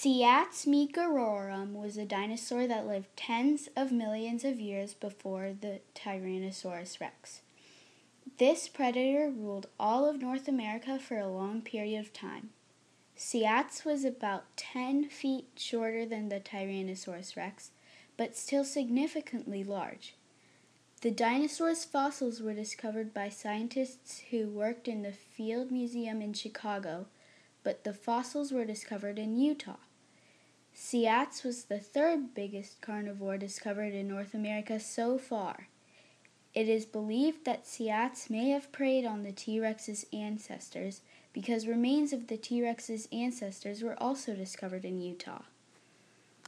Seax meegarorum was a dinosaur that lived tens of millions of years before the Tyrannosaurus rex. This predator ruled all of North America for a long period of time. Seax was about 10 feet shorter than the Tyrannosaurus rex, but still significantly large. The dinosaur's fossils were discovered by scientists who worked in the Field Museum in Chicago, but the fossils were discovered in Utah. Seax was the third biggest carnivore discovered in North America so far. It is believed that Seax may have preyed on the T-Rex's ancestors because remains of the T-Rex's ancestors were also discovered in Utah.